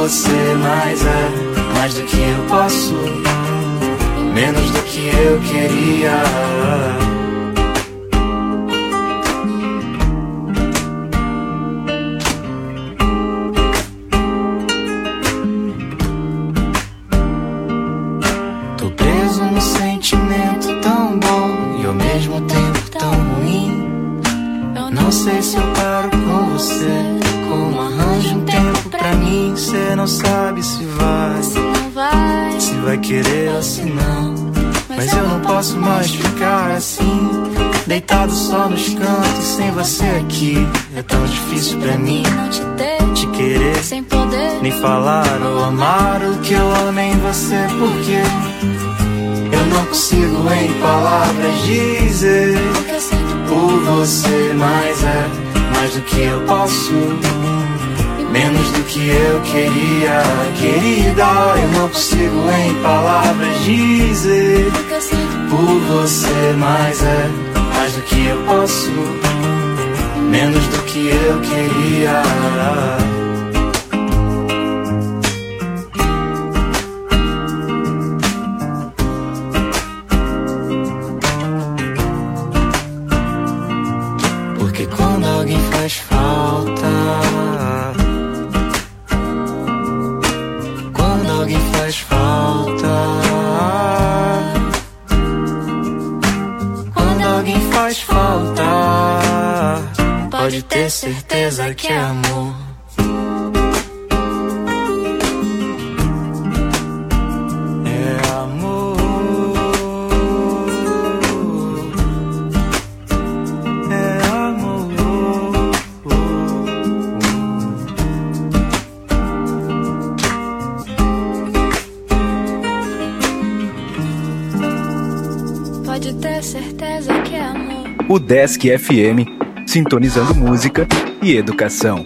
você, mas é mais do que eu posso, menos do que eu queria. Tô preso num sentimento tão bom e ao mesmo tempo tão ruim. Eu não sei se eu paro com você, como arranjo um tempo pra mim. Cê não sabe se vai querer ou se não. Mas eu não posso mais ficar assim, deitado só nos cantos, sem você aqui. É tão difícil pra mim não te querer, sem poder nem falar ou amar o que eu amo em você. Porque eu não consigo em palavras dizer por você, mas é mais do que eu posso, menos do que eu queria. Querida, eu não consigo em palavras dizer por você, mas é mais do que eu posso, menos do que eu queria. Porque quando alguém faz falta, quando alguém faz falta, quando alguém faz falta, pode ter certeza que é amor. É amor. É amor. Pode ter certeza que é amor. O Desk FM, sintonizando música e educação.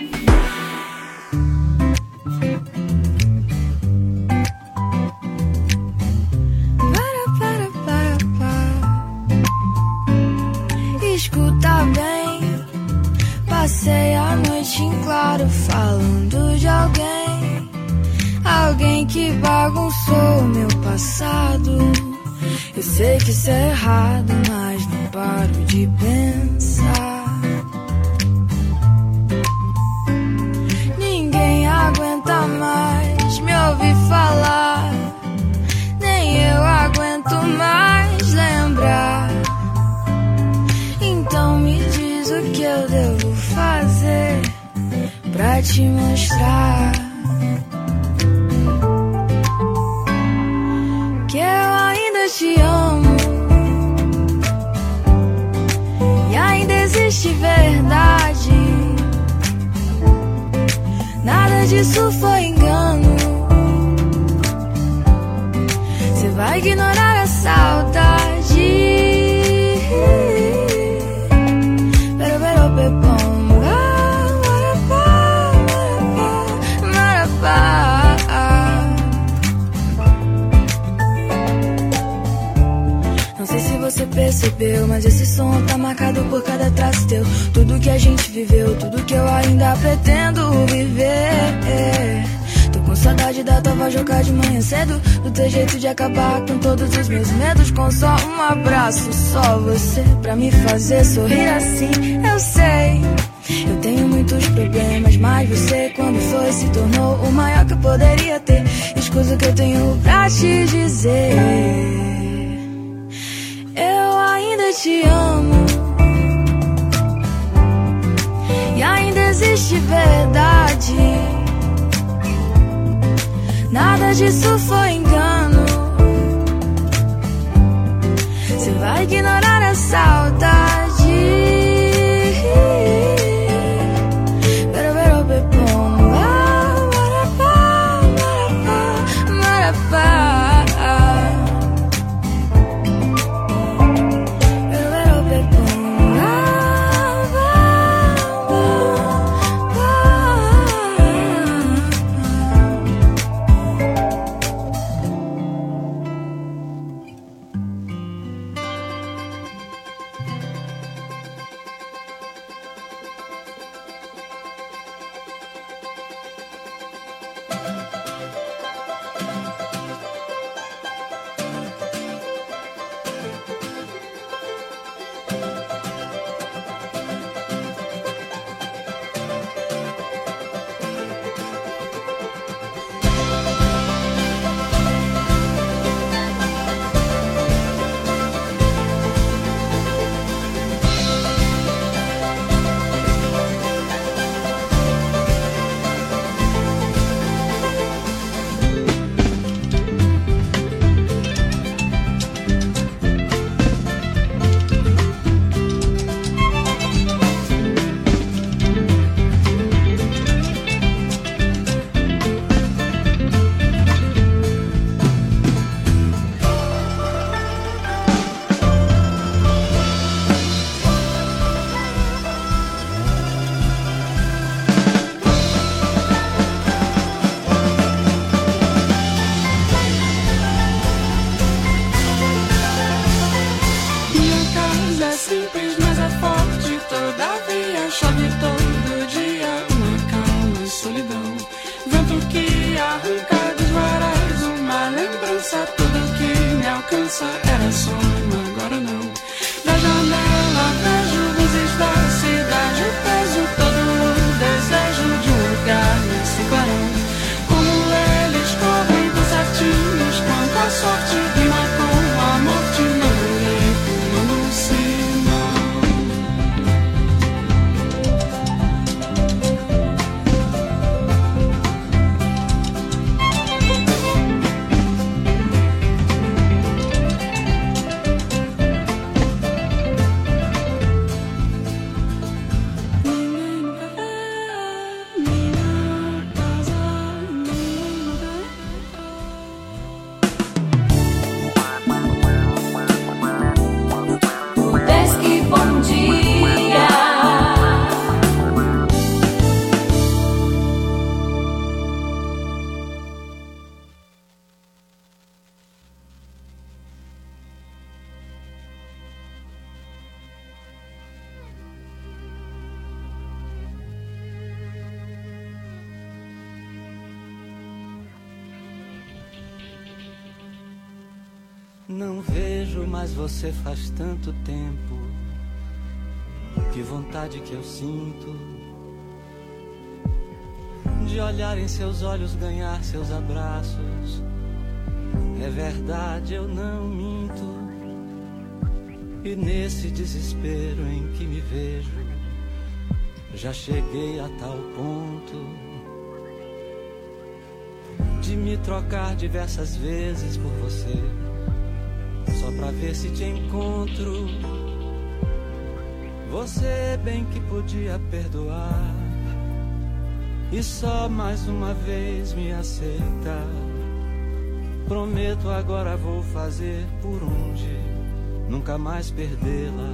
Escuta bem, passei a noite em claro falando de alguém, alguém que bagunçou meu passado. Eu sei que isso é errado, mas não paro de pensar. Ninguém aguenta mais me ouvir falar, nem eu aguento mais lembrar. Então me diz o que eu devo fazer pra te mostrar que eu ainda te amo e ainda existe verdade. Nada disso foi engano. Você vai ignorar a saudade. Não sei se você percebeu, mas esse som tá marcado por cada traço teu. Tudo que a gente viveu, tudo que eu ainda pretendo viver. Tô com saudade da tua voz jogar de manhã cedo, do teu jeito de acabar com todos os meus medos. Com só um abraço, só você pra me fazer sorrir assim. Eu sei, eu tenho muitos problemas, mas você quando foi se tornou o maior que eu poderia ter. Escusa o que eu tenho pra te dizer. Eu ainda te amo e ainda existe verdade. Nada disso foi engano. Você vai ignorar a saudade. Não vejo mais você faz tanto tempo. Que vontade que eu sinto de olhar em seus olhos, ganhar seus abraços. É verdade, eu não minto. E nesse desespero em que me vejo, já cheguei a tal ponto de me trocar diversas vezes por você, só pra ver se te encontro. Você bem que podia perdoar e só mais uma vez me aceitar. Prometo agora vou fazer por onde nunca mais perdê-la.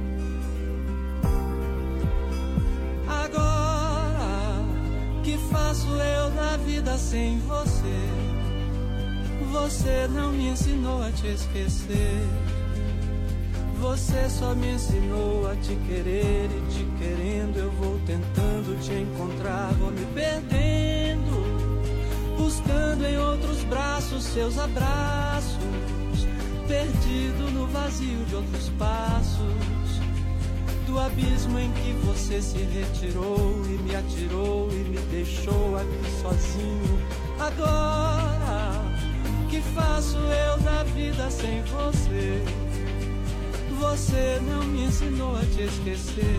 Agora que faço eu da vida sem você? Você não me ensinou a te esquecer. Você só me ensinou a te querer, e te querendo eu vou tentando te encontrar. Vou me perdendo, buscando em outros braços seus abraços, perdido no vazio de outros passos, do abismo em que você se retirou e me atirou e me deixou aqui sozinho. Agora que faço eu da vida sem você? Você não me ensinou a te esquecer.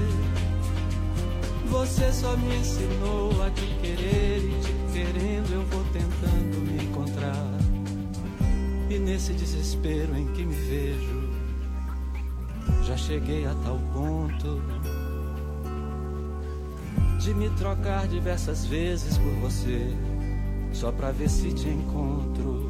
Você só me ensinou a te querer, e te querendo eu vou tentando me encontrar. E nesse desespero em que me vejo, já cheguei a tal ponto de me trocar diversas vezes por você, só pra ver se te encontro.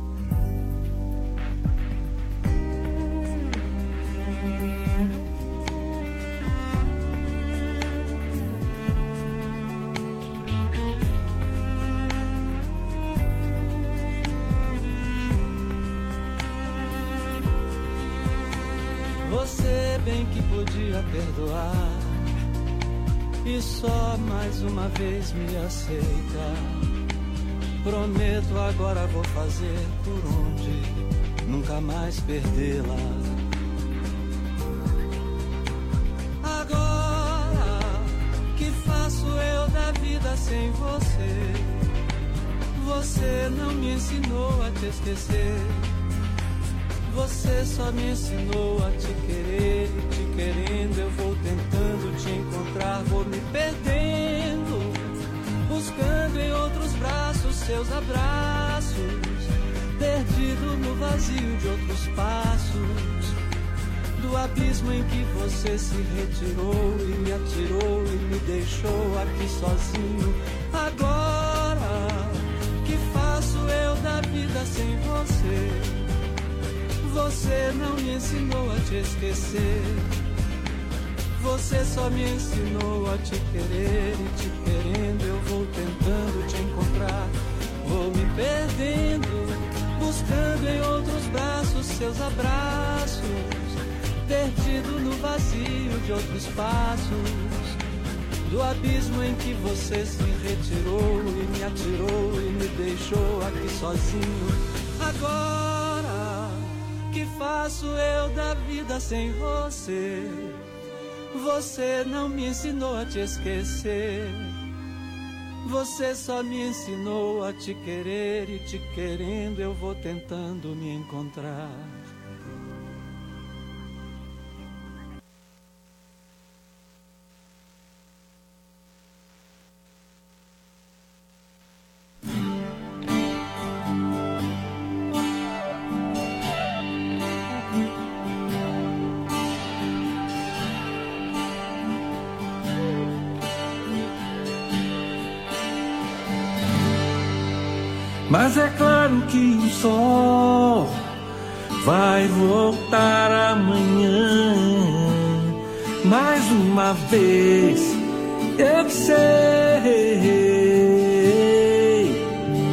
Você bem que podia perdoar e só mais uma vez me aceita. Prometo agora vou fazer por onde nunca mais perdê-la. Agora que faço eu da vida sem você? Você não me ensinou a te esquecer. Você só me ensinou a te querer, e te querendo eu vou tentando te encontrar. Vou me perdendo, buscando em outros braços seus abraços, perdido no vazio de outros passos, do abismo em que você se retirou e me atirou e me deixou aqui sozinho. Agora que faço eu da vida sem você? Você não me ensinou a te esquecer. Você só me ensinou a te querer, e te querendo eu vou tentando te encontrar. Vou me perdendo, buscando em outros braços seus abraços, perdido no vazio de outros passos, do abismo em que você se retirou e me atirou e me deixou aqui sozinho. Agora que faço eu da vida sem você? Você não me ensinou a te esquecer. Você só me ensinou a te querer, e te querendo eu vou tentando me encontrar. Mas é claro que o sol vai voltar amanhã. Mais uma vez eu sei.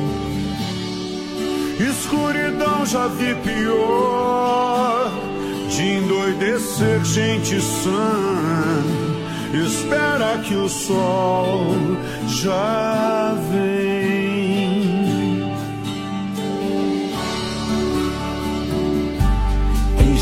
Escuridão já vi pior, de endoidecer gente sã. Espera que o sol já vem.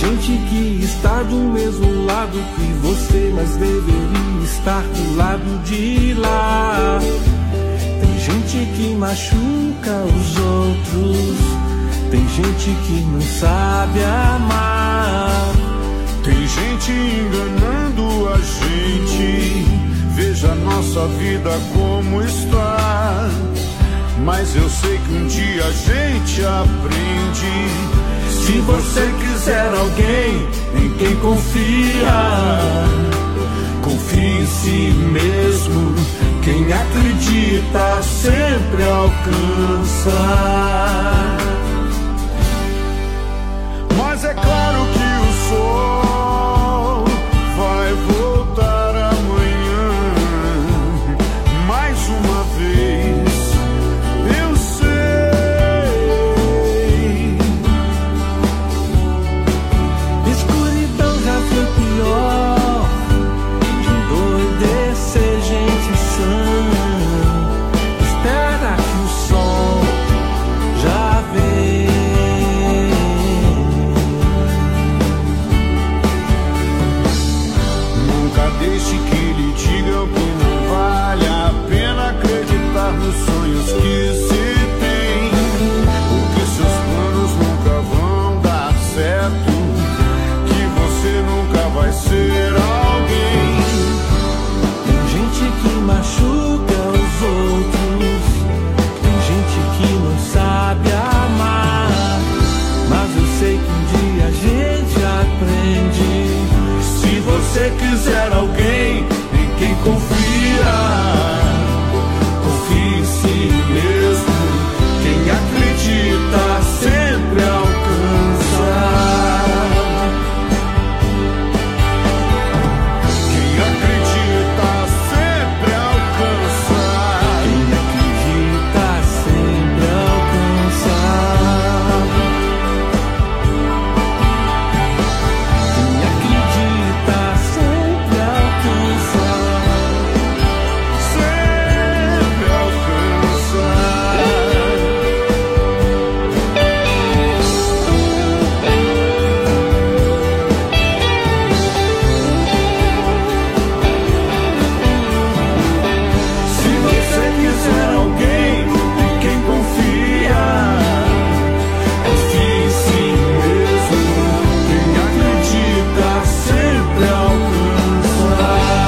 gente que está do mesmo lado que você, mas deveria estar do lado de lá. Tem gente que machuca os outros, tem gente que não sabe amar. Tem gente enganando a gente, veja nossa vida como está. Mas eu sei que um dia a gente aprende. Se você quiser alguém em quem confia, confie em si mesmo. Quem acredita sempre alcança. Mas é claro que o sol vai voltar amanhã. Mais uma vez, eu sei. Escuridão já foi pior, de endoidecer gente sã. Espera que o sol já vem. Nunca deixe que lhe digam que não vale a pena acreditar nos sonhos que se tem, porque seus planos nunca vão dar certo, que você nunca vai ser alguém. Tem gente que machuca os outros, tem gente que não sabe amar. Mas eu sei que um dia a gente aprende. Se você quiser alguém em quem confia, confie em si mesmo. Quem acredita sempre alcança. Quem acredita sempre alcança. Quem acredita sempre alcança. Quem acredita sempre alcança. Sempre alcança. Se você quiser alguém em quem confia, confie em si mesmo. Quem acredita sempre alcança.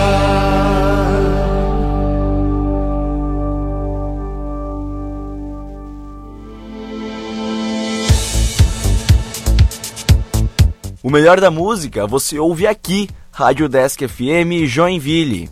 O melhor da música você ouve aqui, Rádio Desk FM Joinville.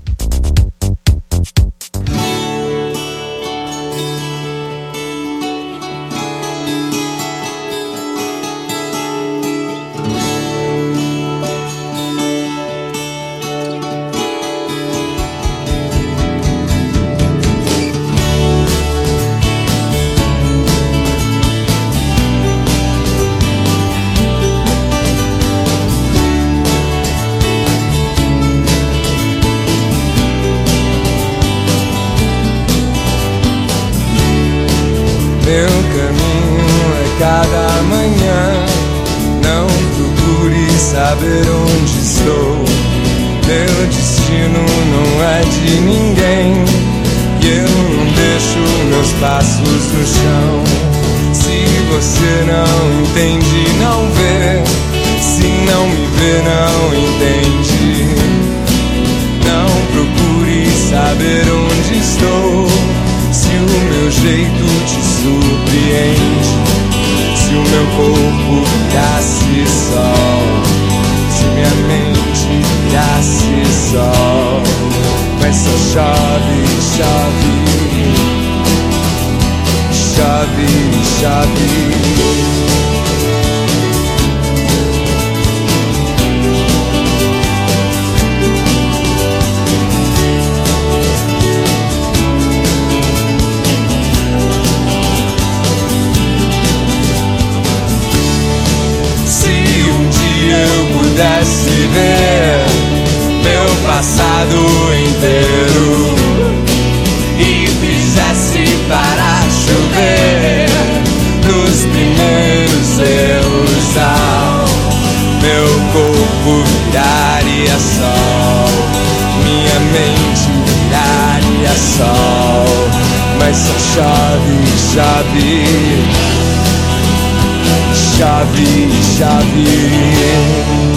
Meu caminho é cada manhã. Não procure saber onde estou. Meu destino não é de ninguém, e eu não deixo meus passos no chão. Se você não entende, não vê. Se não me vê, não entende. Não procure saber onde estou. Se o meu jeito te surpreende, se o meu corpo virasse sol, se minha mente virasse sol, mas só chove, chove, chove, chove. Pudesse ver meu passado inteiro e fizesse parar chover nos primeiros sol, mas só chove, chove, chove, chove.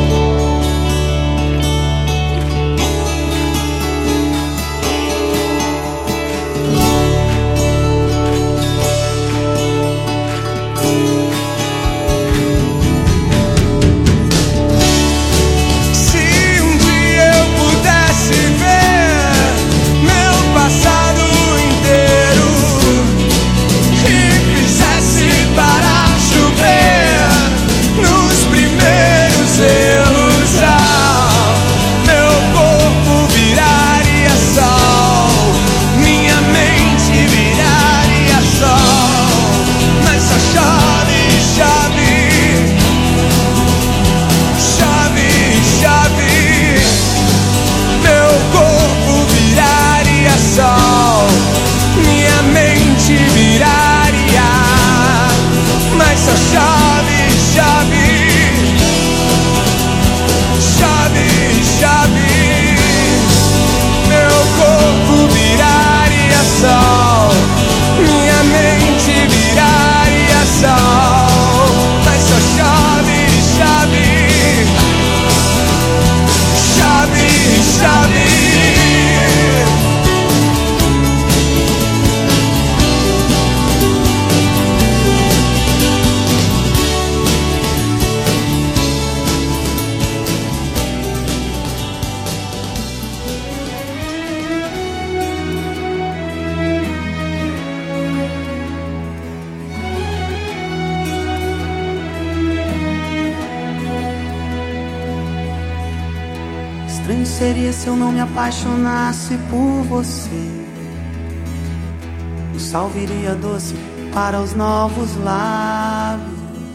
Estranho seria se eu não me apaixonasse por você. O sal viria doce para os novos lábios.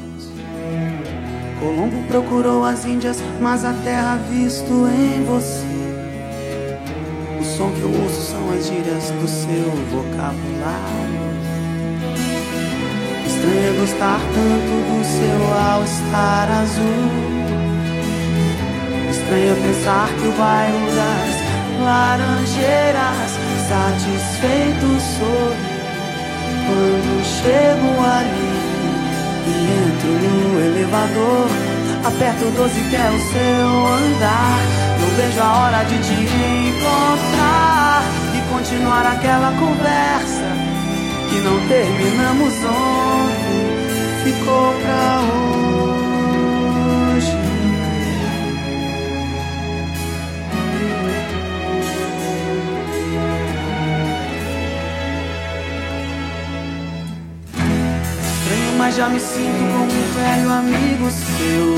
Colombo procurou as Índias, mas a terra visto em você. O som que eu ouço são as gírias do seu vocabulário. Estranho é gostar tanto do seu all-star azul. Estranho pensar que o bairro das laranjeiras satisfeito sou quando chego ali e entro no elevador. Aperto 12 que é o seu andar. Não vejo a hora de te encontrar e continuar aquela conversa que não terminamos ontem, ficou pra hoje. Mas já me sinto como um velho amigo seu.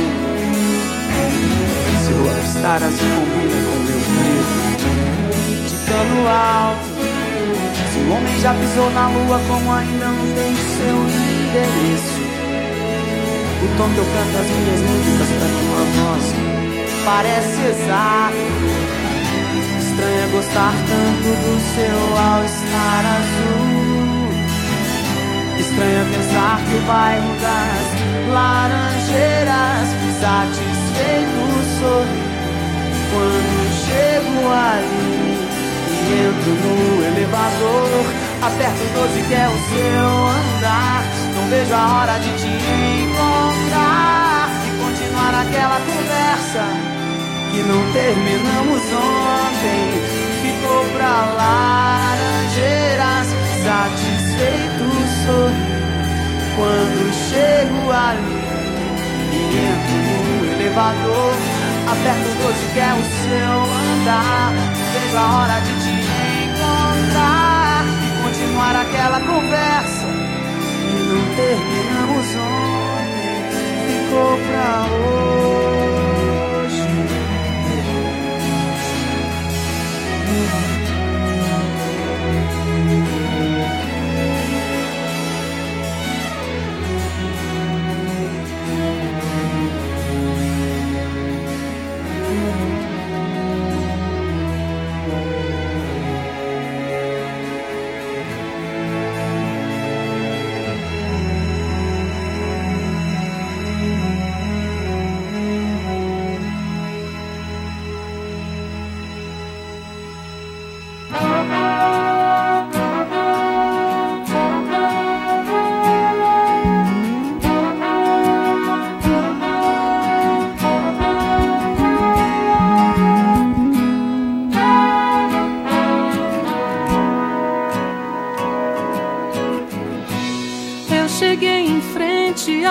Seu all-star azul combina com meu preto de cano alto. Se o homem já pisou na lua, como ainda não tem seu endereço. O tom que eu canto as minhas músicas pra tua voz parece exato. Estranho é gostar tanto do seu all-star azul. Estranho pensar que o bairro das laranjeiras satisfeito sorri quando chego ali e entro no elevador. Aperto 12 que é o seu andar. Não vejo a hora de te encontrar e continuar aquela conversa que não terminamos ontem. Ficou pra laranjeiras satisfeito sorri quando chego ali e entro no elevador. Aperto 12 que é o seu andar. Vejo a hora de te encontrar e continuar aquela conversa que não terminamos ontem, ficou pra hoje.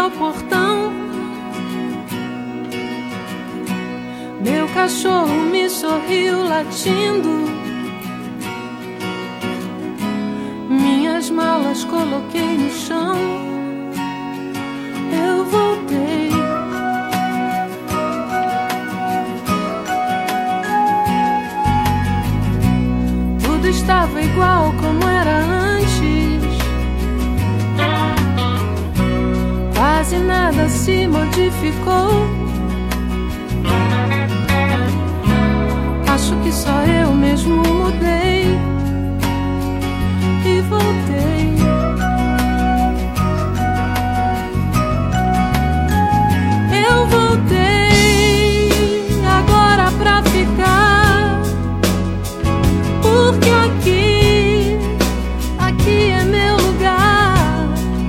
meu portão. Meu cachorro me sorriu latindo. Minhas malas coloquei no chão. Eu voltei. Tudo estava igual como era antes. Quase nada se modificou. Acho que só eu mesmo mudei e voltei. Eu voltei agora pra ficar, porque aqui é meu lugar.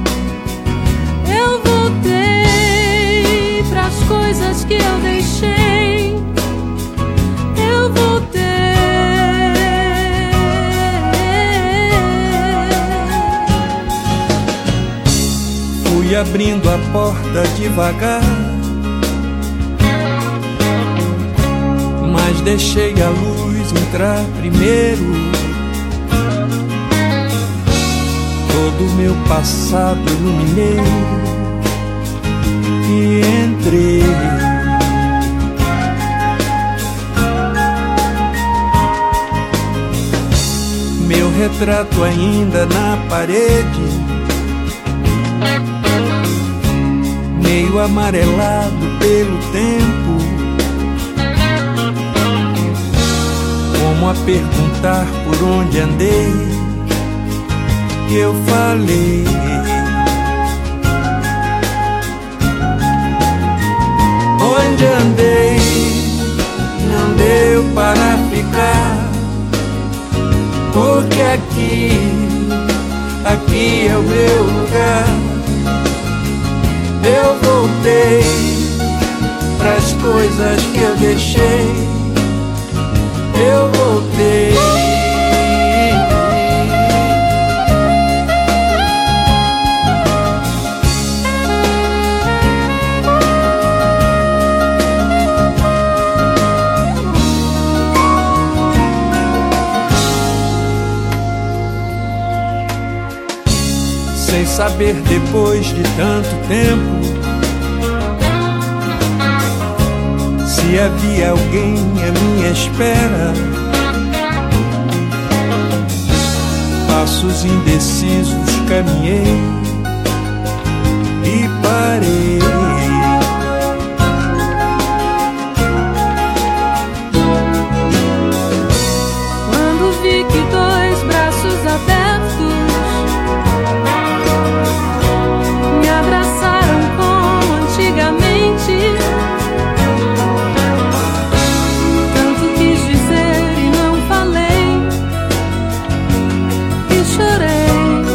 Eu voltei pras coisas que eu deixei. Eu voltei. Fui abrindo a porta devagar, mas deixei a luz entrar primeiro. Todo o meu passado iluminei e entrei. Meu retrato ainda na parede, meio amarelado pelo tempo, como a perguntar por onde andei. Eu falei: onde andei, não deu para ficar, porque aqui é o meu lugar. Eu voltei pras coisas que eu deixei. Eu voltei. Sem saber depois de tanto tempo se havia alguém à minha espera. Passos indecisos caminhei e parei. Quando vi que dois braços abertos me abraçaram como antigamente, tanto quis dizer e não falei, e chorei.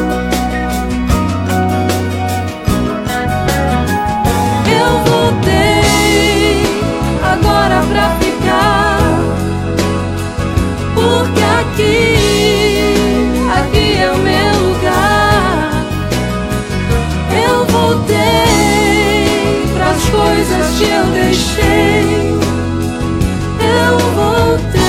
Eu voltei agora pra ficar, porque aqui é o meu lugar. Eu voltei pras coisas que eu deixei. Eu voltei.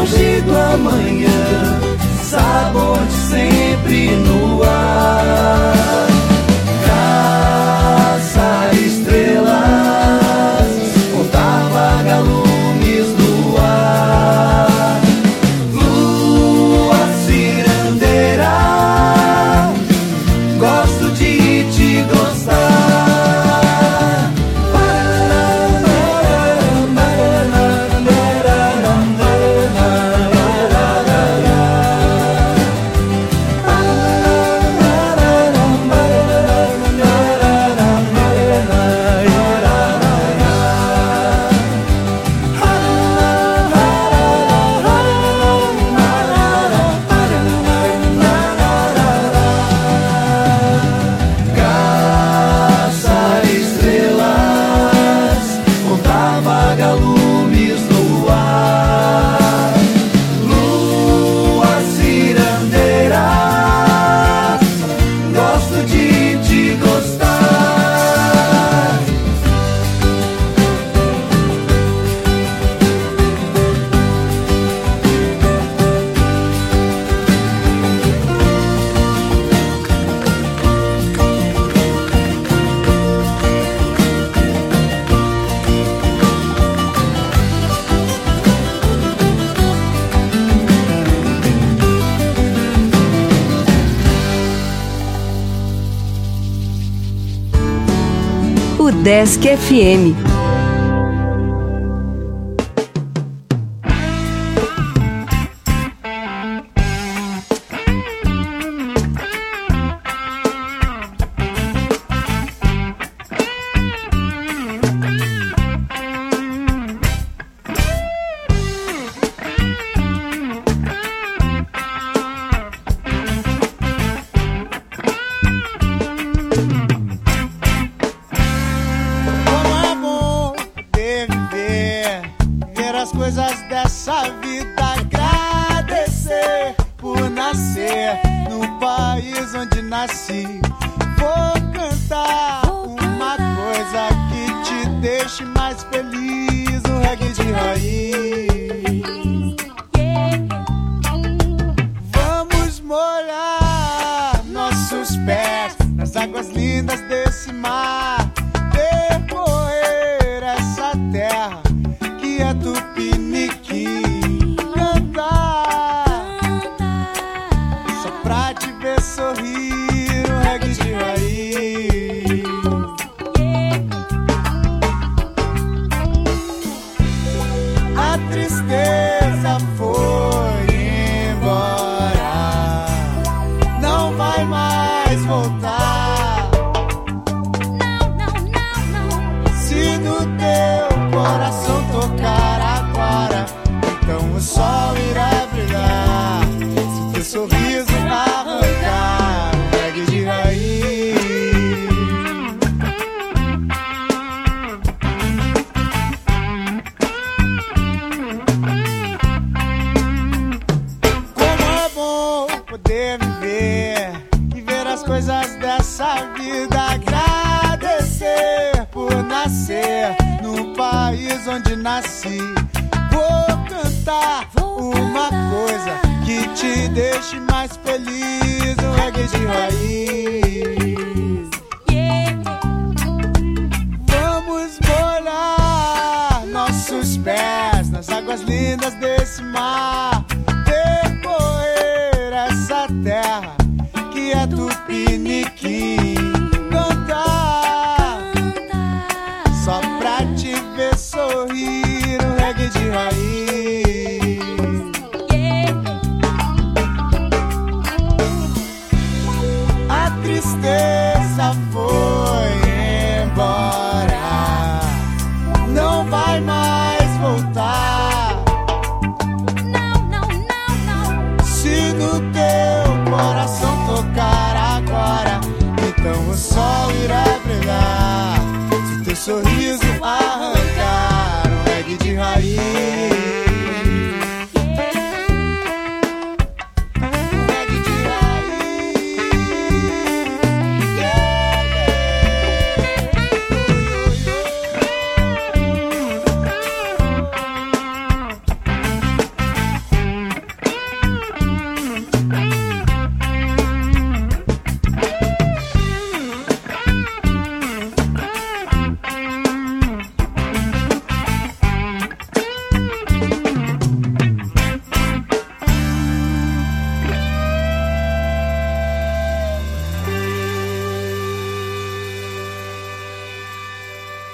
longe do amanhã, sabor de sempre no ar. Caçar estrelas, contar vagalumes no ar. Lua cirandeira, gosto de te gostar. Desk FM.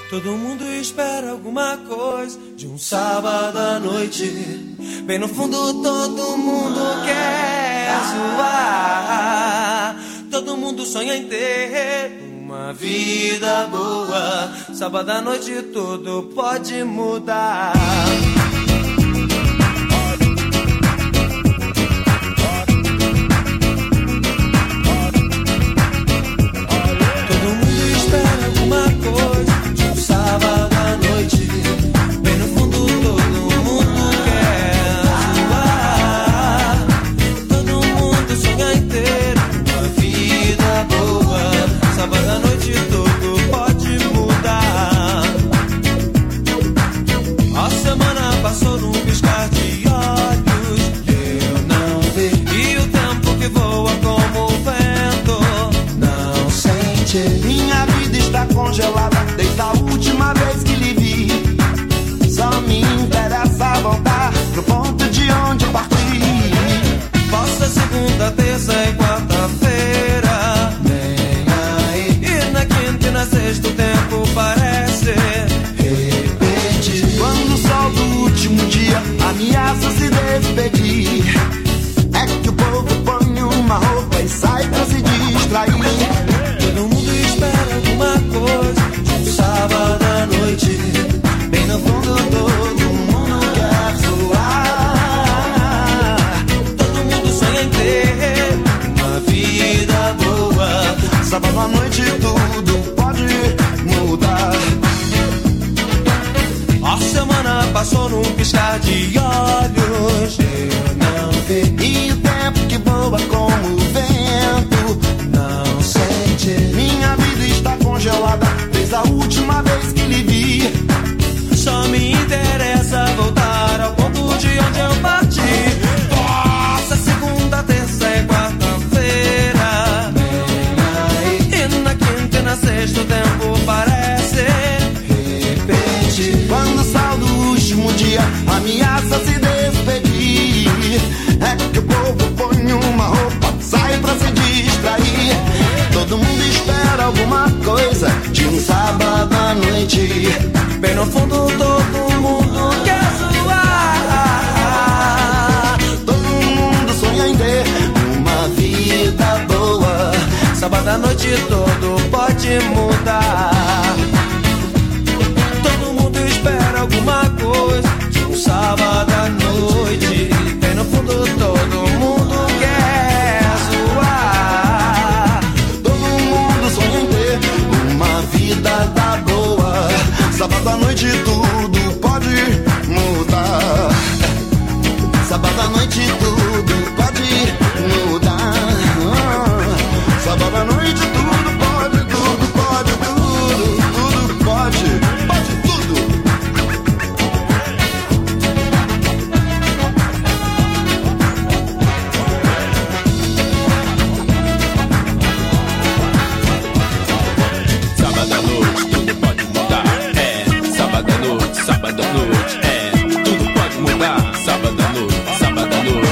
Todo mundo espera alguma coisa de um sábado à noite. Bem no fundo todo mundo quer zoar. Todo mundo sonha em ter uma vida boa. Sábado à noite tudo pode mudar. Todo mundo espera alguma coisa de um sábado à noite. Bem no fundo todo mundo quer zoar. Todo mundo sonha em ter uma vida boa. Sábado à noite tudo pode mudar. A semana passou num piscar de olhos. Eu não vi. E o tempo que voa como o vento não sente. Minha vida está congelada desde a última vez que lhe vi. Só me interessa voltar pro ponto de onde parti. Posta segunda, terça e quarta-feira. Nem aí. E na quinta e na sexta o tempo parece repetir. Quando o sol do último dia ameaça se despedir, é que o povo põe uma roupa e sai pra se distrair. Todo mundo espera alguma coisa de um sábado à noite. Bem no fundo todo mundo quer zoar. Todo mundo sonha em ter uma vida boa. Sábado à noite tudo pode mudar. A semana passou num piscar de olhos. Eu não vi. E o tempo que voa como o vento não sente. Minha vida está congelada desde a última vez que lhe vi. Só me interessa voltar ao ponto de onde eu parti. Nossa, segunda, terça e quarta-feira. E na quinta e na sexta o tempo parece repetir. Quando o sol do último dia ameaça se despedir, é que o povo põe uma roupa, sai pra se distrair. Todo mundo espera alguma coisa de um sábado à noite. Bem no fundo todo mundo quer zoar. Todo mundo sonha em ter uma vida boa. Sábado à noite tudo pode mudar. Todo mundo espera alguma coisa de um sábado à noite. Bem no fundo todo mundo quer zoar. Todo mundo sonha em ter uma vida da boa. Sábado à noite tudo pode mudar. Sábado à noite tudo pode mudar. Sábado à noite tudo pode, tudo pode, tudo pode, pode tudo. Sábado à noite tudo pode mudar. Sábado à noite, sábado à noite. Tudo pode mudar. Sábado à noite, sábado à noite.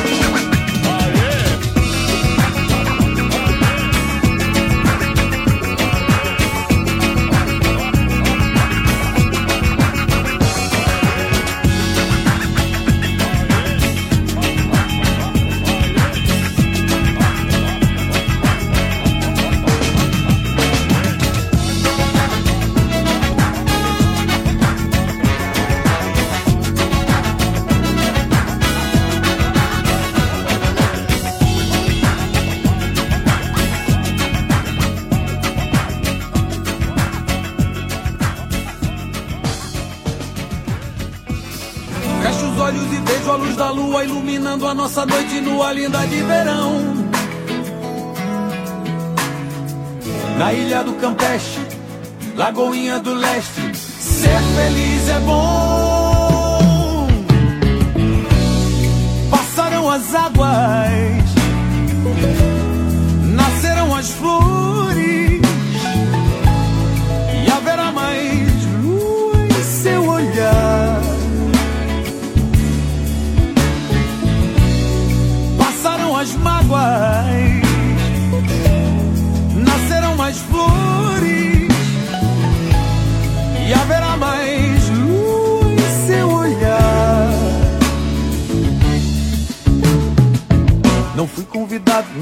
Fecho os olhos e vejo a luz da lua iluminando a nossa noite nua linda de verão. Na ilha do Campeche, Lagoinha do Leste, ser feliz é bom. Passaram as águas, nasceram as flores, e haverá mais lua em seu olhar. Passaram as mágoas, nasceram mais flores, e haverá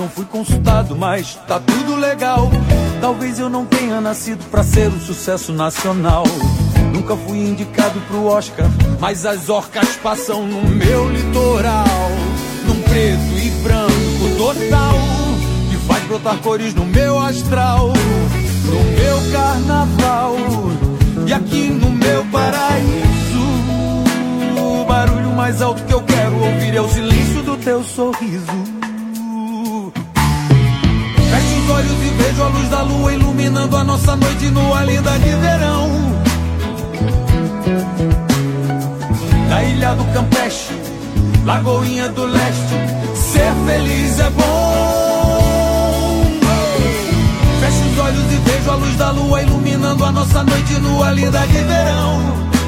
não fui consultado, mas tá tudo legal. Talvez eu não tenha nascido pra ser um sucesso nacional. Nunca fui indicado pro Oscar, mas as orcas passam no meu litoral. Num preto e branco total, que faz brotar cores no meu astral. No meu carnaval e aqui no meu paraíso. O barulho mais alto que eu quero ouvir é o silêncio do teu sorriso. Fecho os olhos e vejo a luz da lua iluminando a nossa noite nua linda de verão. Da ilha do Campeche, Lagoinha do Leste, ser feliz é bom. Fecho os olhos e vejo a luz da lua iluminando a nossa noite nua linda de verão.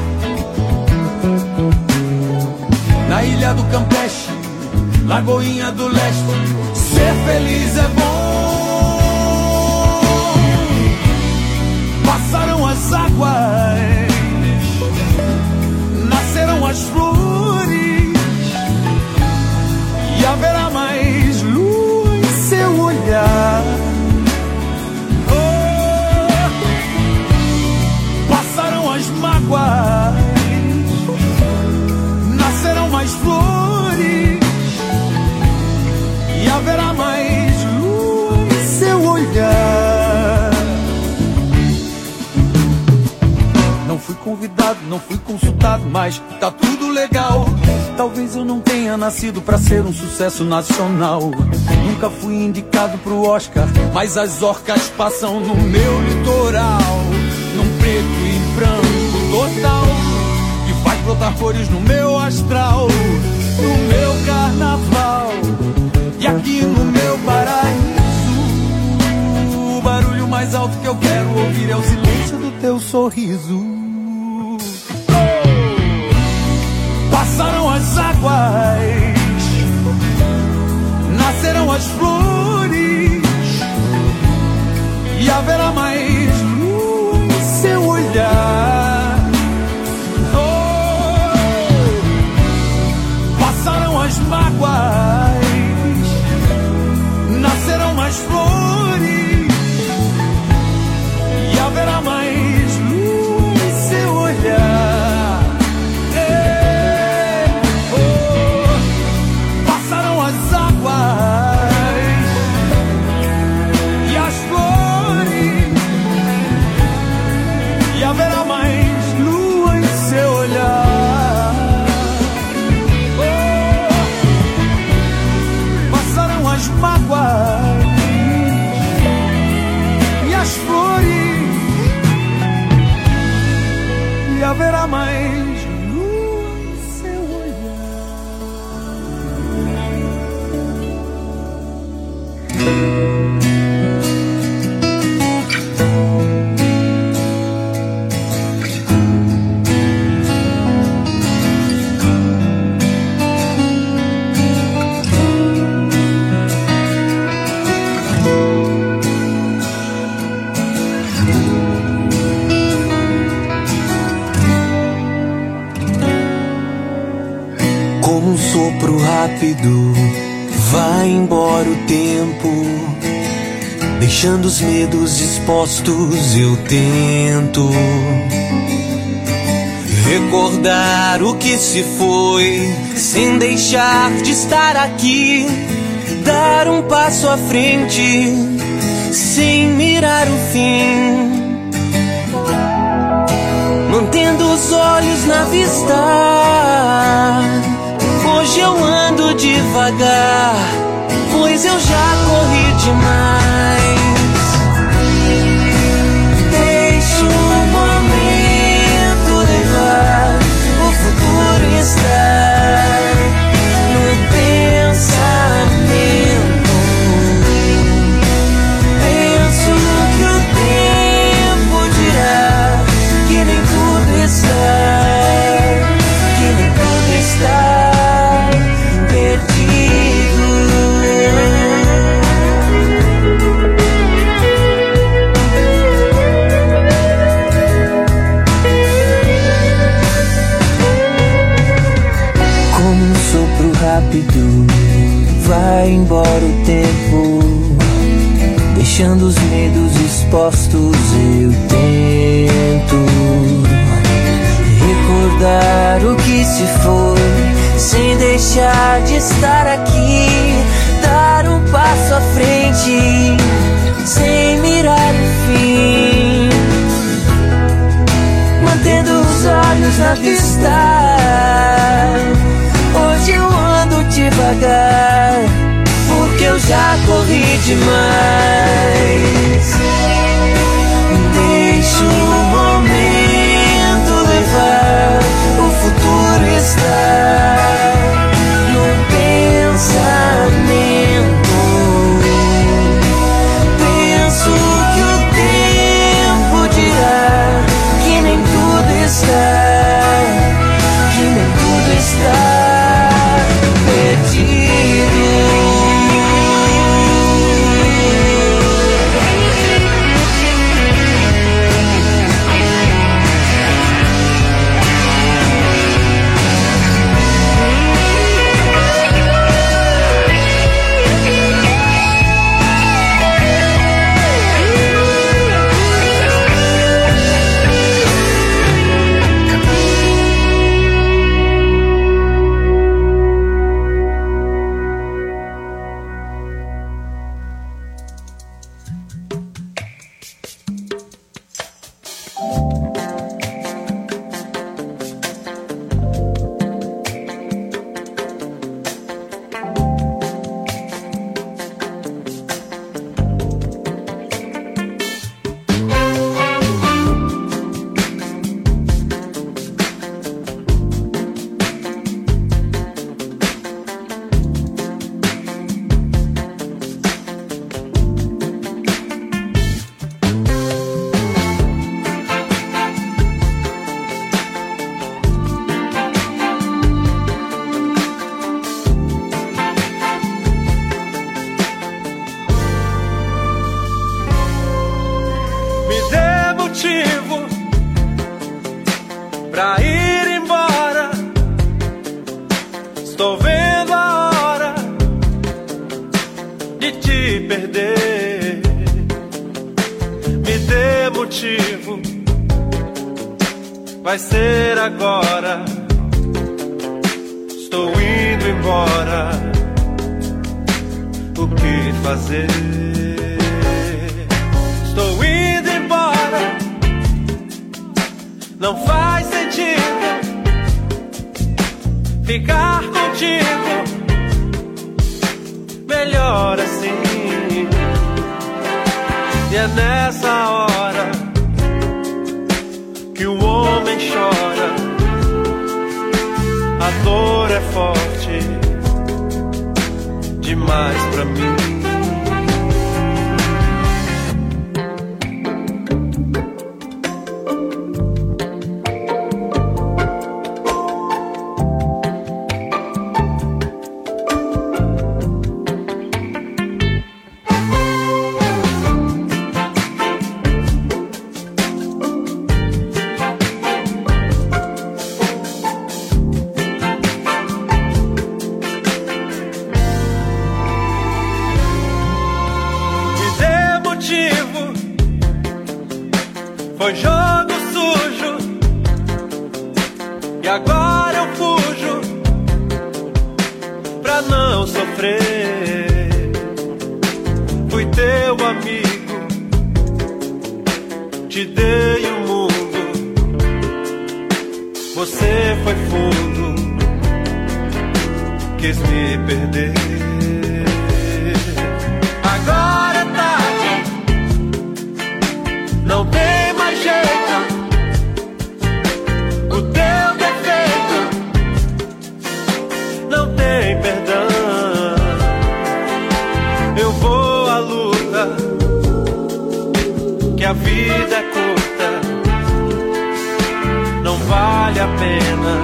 Na ilha do Campeche, Lagoinha do Leste, ser feliz é bom. Passaram as águas, nascerão as flores, e haverá mais lua em seu olhar. Oh, passaram as mágoas, nascerão mais flores, e haverá mais lua em seu olhar. Não fui convidado, não fui consultado, mas tá tudo legal. Talvez eu não tenha nascido pra ser um sucesso nacional. Nunca fui indicado pro Oscar, mas as orcas passam no meu litoral. Num preto e branco total, que faz brotar cores no meu astral. No meu carnaval e aqui no meu paraíso. O barulho mais alto que eu quero ouvir é o silêncio do teu sorriso. Passaram as águas, nascerão as flores, e haverá mais lua em seu olhar. Oh, passaram as mágoas, nascerão mais flores, e haverá mais lua em seu olhar. Haverá mais lua em seu sopro rápido, vai embora o tempo, deixando os medos expostos. Eu tento recordar o que se foi, sem deixar de estar aqui, dar um passo à frente, sem mirar o fim, mantendo os olhos na vista. Hoje eu ando devagar, pois eu já corri demais. Deixa o momento levar, o futuro está no pensamento. Penso que o tempo dirá que nem tudo está, que nem tudo está perdido. tantos medos expostos, eu tento recordar o que se foi, sem deixar de estar aqui, dar um passo à frente, sem mirar o fim, mantendo os olhos na vista. Hoje eu ando devagar, porque eu já corri demais. Deixa o momento levar, o futuro está no pensamento. Penso que o tempo dirá que nem tudo está, que nem tudo está perdido. Pra ir embora, estou vendo a hora de te perder. Me dê motivo, vai ser agora. Estou indo embora, o que fazer? Estou indo embora, não faz sentido ficar contigo, melhor assim. E é nessa hora que o homem chora, a dor é forte demais pra mim. Foi jogo sujo e agora eu fujo pra não sofrer. Fui teu amigo, te dei o mundo, você foi fundo, quis me perder. Agora é tarde, não tem mais jeito, o teu defeito não tem perdão. Eu vou à luta, que a vida é curta, não vale a pena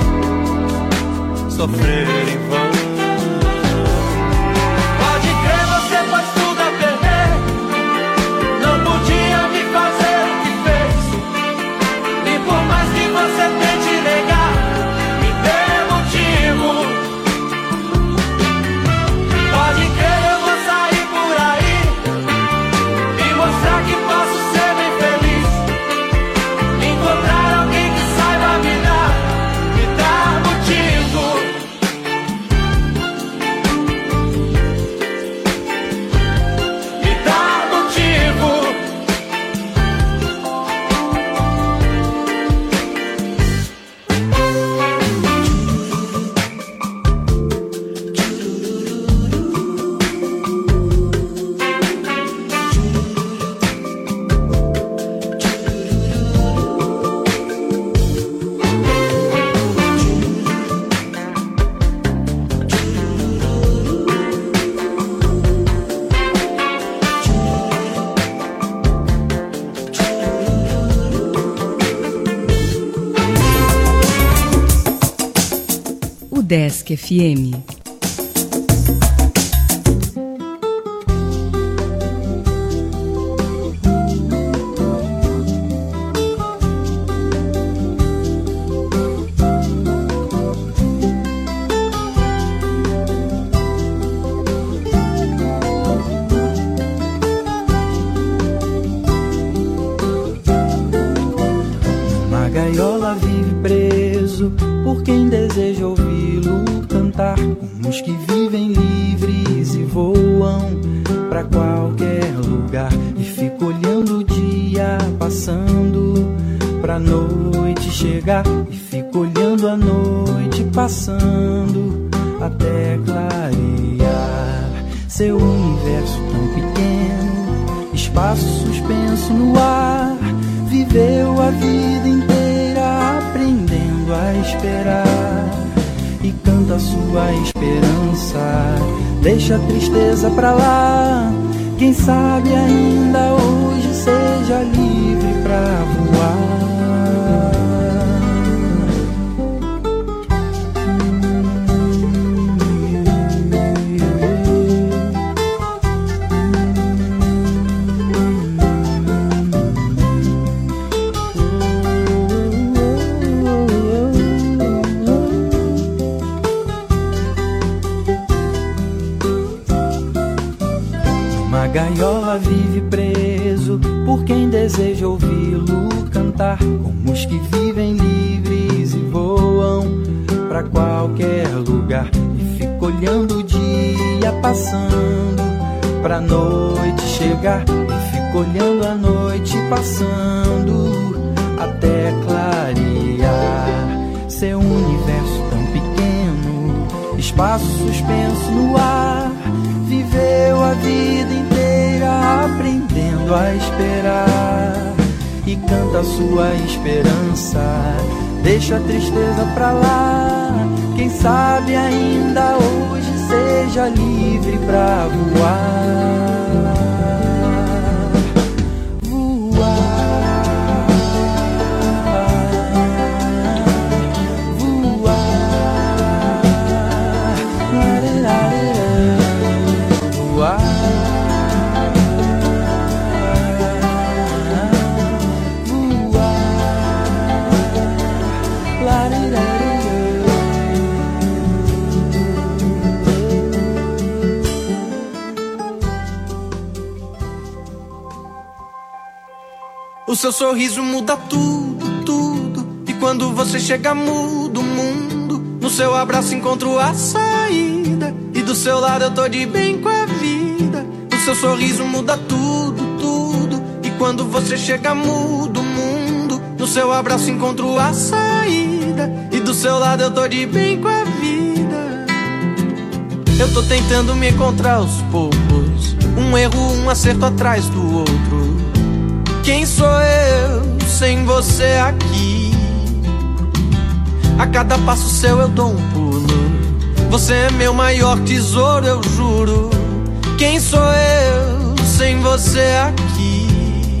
sofrer em vão. Pode crer, você faz tudo a perder, não podia me fazer o que fez. E por mais que você tente negar, me dê motivo. Pode crer, eu vou sair por aí Desk FM. Gaiola vive preso por quem deseja ouvi-lo cantar, como os que vivem livres e voam pra qualquer lugar, e fica olhando o dia passando pra noite chegar, e fica olhando a noite passando até clarear. Seu universo tão pequeno, espaço suspenso no ar, viveu a vida inteira aprendendo a esperar, e canta sua esperança, deixa a tristeza pra lá. Quem sabe ainda hoje seja livre pra voar. Gaiola vive preso por quem deseja ouvi-lo cantar, como os que vivem livres e voam pra qualquer lugar, e fica olhando o dia passando pra noite chegar, e fica olhando a noite passando até clarear. Seu universo tão pequeno, espaço suspenso no ar, viveu a vida inteira aprendendo a esperar, e canta sua esperança, deixa a tristeza pra lá. Quem sabe ainda hoje seja livre pra voar. O seu sorriso muda tudo, tudo, e quando você chega muda o mundo. No seu abraço encontro a saída, e do seu lado eu tô de bem com a vida. O seu sorriso muda tudo, tudo, e quando você chega muda o mundo. No seu abraço encontro a saída, e do seu lado eu tô de bem com a vida. Eu tô tentando me encontrar aos poucos, um erro, um acerto atrás do outro. Quem sou eu sem você aqui? A cada passo seu eu dou um pulo. Você é meu maior tesouro, eu juro. Quem sou eu sem você aqui?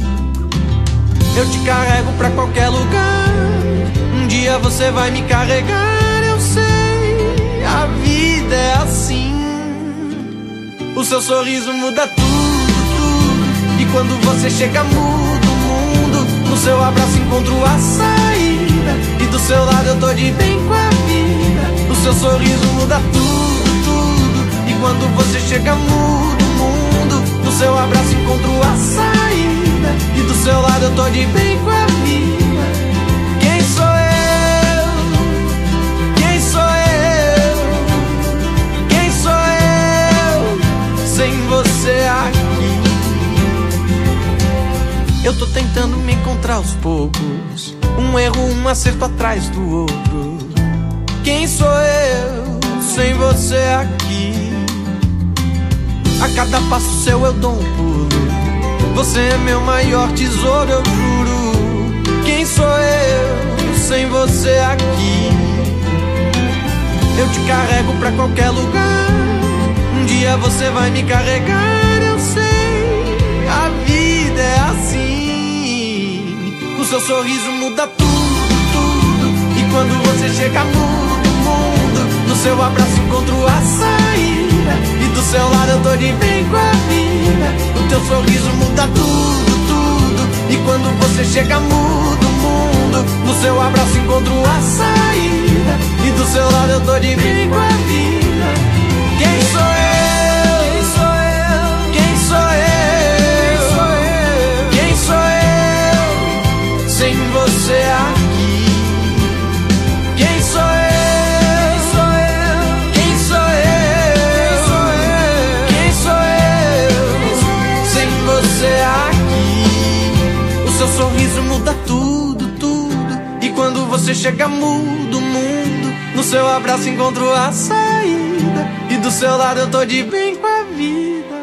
Eu te carrego pra qualquer lugar, um dia você vai me carregar, eu sei, a vida é assim. O seu sorriso muda tudo, tudo, e quando você chega muda o mundo. No seu abraço encontro a saída, e do seu lado eu tô de bem com a vida. O seu sorriso muda tudo, tudo, e quando você chega muda o mundo. No seu abraço encontro a saída, e do seu lado eu tô de bem com a vida. Quem sou eu? Quem sou eu? Quem sou eu sem você aqui? Eu tô tentando me encontrar aos poucos, um erro, um acerto atrás do outro. Quem sou eu sem você aqui? A cada passo seu eu dou um pulo. Você é meu maior tesouro, eu juro. Quem sou eu sem você aqui? Eu te carrego pra qualquer lugar, um dia você vai me carregar, eu sei, a vida é assim. O seu sorriso muda tudo, tudo, e quando você chega muda o mundo. No seu abraço encontro a saída, e do seu lado eu tô de bem com a vida. O teu sorriso muda tudo, tudo, e quando você chega muda o mundo. No seu abraço encontro a saída, e do seu lado eu tô de bem com a vida. Quem sou eu? Quem sou eu? Quem sou eu? Quem sou eu? Sem você aqui. Quem sou eu? Quem sou eu? Quem sou eu? Sem você aqui. O seu sorriso muda tudo, tudo, e quando você chega muda o mundo. No seu abraço encontro a saída, e do seu lado eu tô de bem com a vida.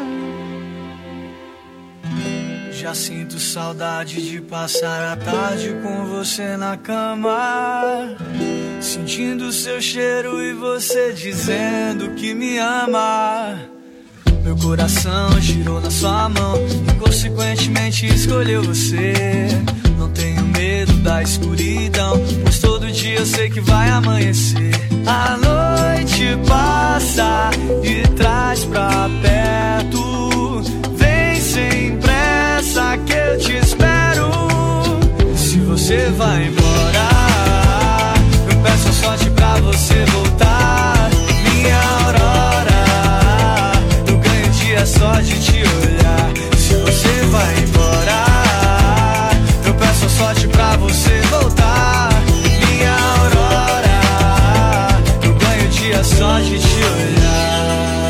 Já sinto saudade de passar a tarde com você na cama, sentindo seu cheiro e você dizendo que me ama. Meu coração girou na sua mão e consequentemente escolheu você. Não tenho medo da escuridão, pois todo dia eu sei que vai amanhecer. A noite passa e traz pra perto. Vem sem pressa que eu te espero. Se você vai embora, eu peço a sorte pra você voltar. Minha aurora, eu ganho dia só de te olhar. Se você vai embora, eu peço a sorte pra você voltar. Minha aurora, eu ganho dia só de te olhar.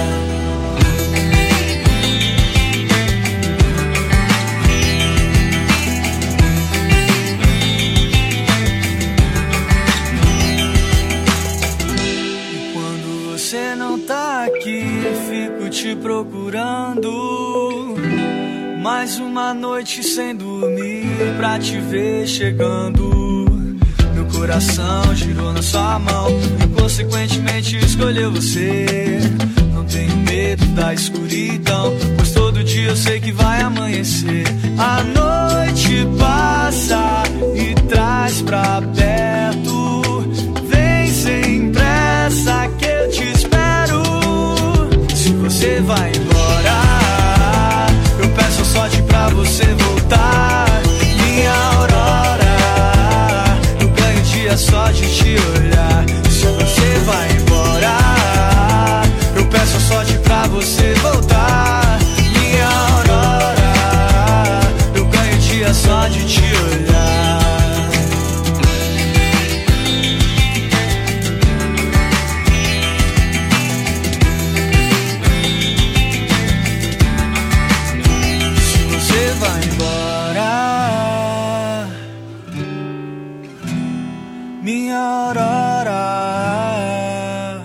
E quando você não tá aqui, fico te procurando. Mais uma noite sem dormir pra te ver chegando. Meu coração girou na sua mão e consequentemente escolheu você. Não tenho medo da escuridão, pois todo dia eu sei que vai amanhecer. A noite passa e traz pra perto. Vem sem pressa que eu te espero. Se você vai embora, eu peço a sorte pra você voltar. Minha aurora, eu ganho dia só de te olhar. Se você vai embora, eu peço a sorte pra você voltar. Minha aurora, eu ganho dia só de te olhar. Vai embora, minha aurora.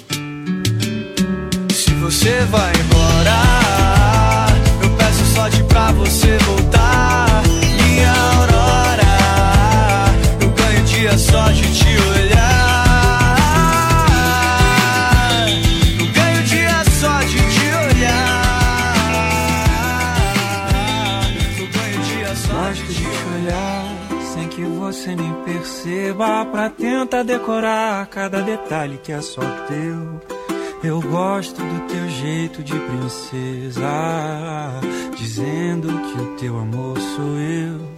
Se você vai embora, eu peço sorte pra você voltar. Minha aurora, eu ganho dia só de te olhar. Eu ganho dia só de te olhar. Gosto de te olhar sem que você nem perceba, pra tentar decorar cada detalhe que é só teu. Eu gosto do teu jeito de princesa, dizendo que o teu amor sou eu.